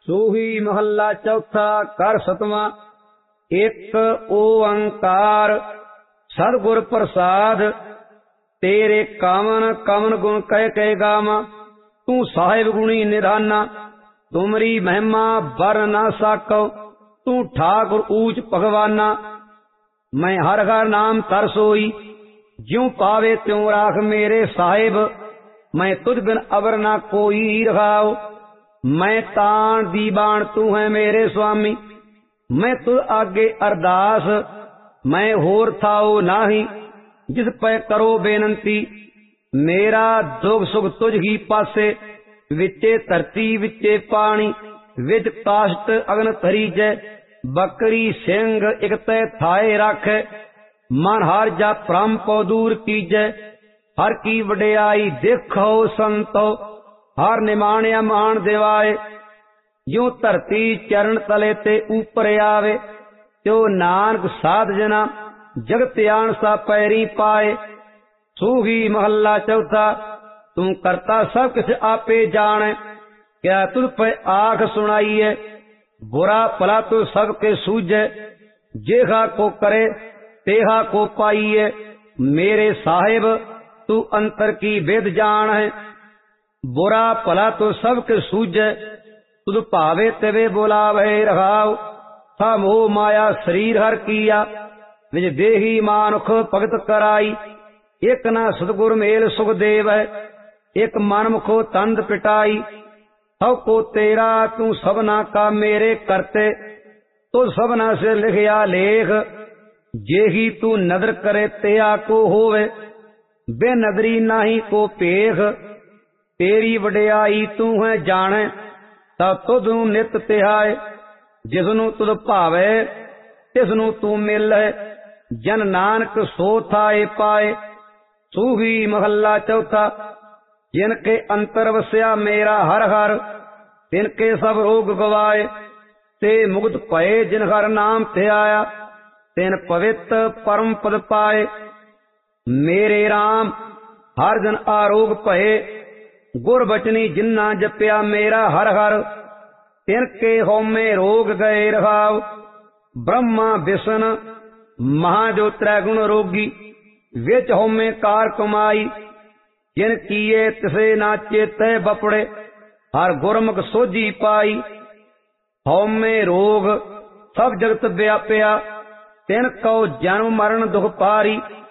सोही महला चौथा कर सतवां। एक ओंकार सतगुर प्रसाद, तेरे कामन कमन गुण कह कह गावा। तू साहिब गुणी निधाना, तुमरी महिमा बर ना साको। तू ठाकुर ऊंच भगवाना, मैं हर हर नाम तर सोई। ज्यों पावे त्यों राख मेरे साहिब, मैं तुझ बिन अबर ना कोई रखाओ। मैं तान दीवान तू है मेरे स्वामी, मैं तुझ आगे अरदास। मैं होर थाओ नाही, जिस पे करो बेनंती। मेरा दुख सुख तुझ ही पासे, विचे धरती विचे पानी। विच काष्ट अग्न थरी जय, बकरी सिंह एक तय थाए रख। मन हर जा भ्रम पौ दूर कीजै, हर की वडियाई देखो संतो। हर निमाणिया मान दिवाए, यूं धरती चरण तले ते ऊपर आवे। त्यो नानक साध जना, जगत आन सा पैरी पाए। सूही महला चौथा। तू करता सब किछ आपे जाने, क्या तुझ पे आख सुनाई है। बुरा भला तू सबके सूझे, जेहा को करे तेहा को पाइए। मेरे साहिब तू अंतर की वेद जान है, बुरा भला तो सबके सूझे। तुझ भावे तेवे बुलावे रहाओ। था मोह माया शरीर हर किया, निज देही मानुख भगत कराई। एक ना सतगुर मेल सुख देव है, एक मन मुखो तंद पिटाई। सब को तेरा तू सबना का मेरे करते, तो सबना से लिखया लेख। जेही तू नदर करे तेया को होवे, बे नदरी नाही को पेख। तेरी वडियाई तू है जाने, तब तुझ नित तिहाए। जिसनु तुझ भावे तिसनु तू मिल। जन नानक सो थाए पाए। सूही महला चौथा। जिनके अंतर वस्या मेरा हर हर, तिनके सब रोग गवाए। ते मुक्त भये जिन हर नाम ध्याया, तिन पवित्र परम पद पाए। मेरे राम हर जन आरोग भये, गुर बचनी जिन्ना जप्या मेरा हर हर। तिनके होमे रोग गए रहाव। ब्रह्मा विष्णु महा जो त्रैगुण रोगी, विच होमे कार कमाई। जिन किए तिसे ना चेते बपड़े, हर गुरमुख सोझी पाई। होमे रोग सब जगत व्याप्या, तिन को जन्म मरण दुख पारी।